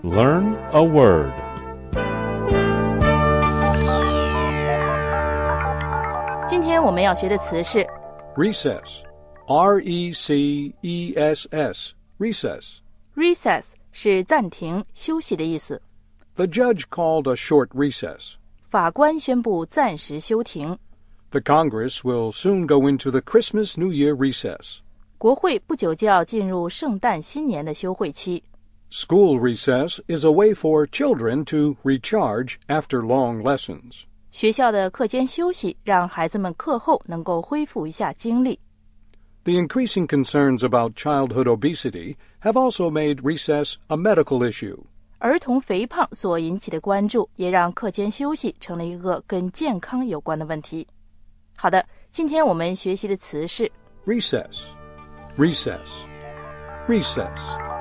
Learn a word. 今天我们要学的词是 Recess. R-E-C-E-S-S. Recess. recess 是暂停、休息的意思。 The judge called a short recess. 法官宣布暂时休庭。 The Congress will soon go into the Christmas New Year recess. 国会不久就要进入圣诞新年的休会期。 School recess is a way for children to recharge after long lessons. 学校的课间休息让孩子们课后能够恢复一下精力。 The increasing concerns about childhood obesity have also made recess a medical issue. 儿童肥胖所引起的关注也让课间休息成了一个跟健康有关的问题。好的，今天我们学习的词是 Recess. Recess. Recess.